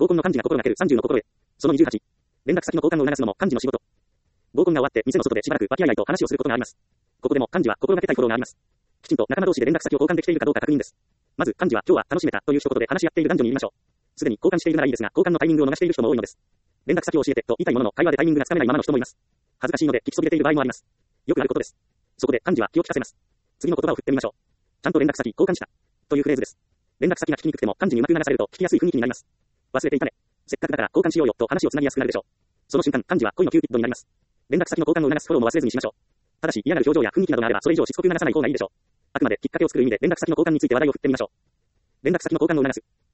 合コンの幹事が心がける30の心得。その28。連絡先の交換を促すのも幹事の仕事。合コンが終わって店の外でしばらく和気あいあいと話をすることがあります。ここでも幹事は心がけたいフォローがあります。きちんと仲間同士で連絡先を交換できているかどうか確認です。まず幹事は今日は楽しめたという一言で話し合っている男女に言いましょう。すでに交換しているならいいですが、交換のタイミングを逃している人も多いのです。連絡先を教えてと言いたいものの会話でタイミングがつかめないままの人もいます。恥ずかしいので聞きそびれている場合もあります。よくあることです。そこで幹事は気を利かせます。次の言葉を振ってみましょう。ちゃんと連絡先交換したというフレーズです。連絡先が聞きにくくても幹事にうまく流されると聞きやすい雰囲気になります。忘れていたね。せっかくだから交換しようよと話をつなぎやすくなるでしょう。その瞬間幹事は恋のキューピッドになります。連絡先の交換を促すフォローも忘れずにしましょう。ただし嫌なる表情や雰囲気などがあればそれ以上しつこく流さない方がいいでしょう。あくまできっかけを作る意味で連絡先の交換について話題を振ってみましょう。連絡先の交換を促す。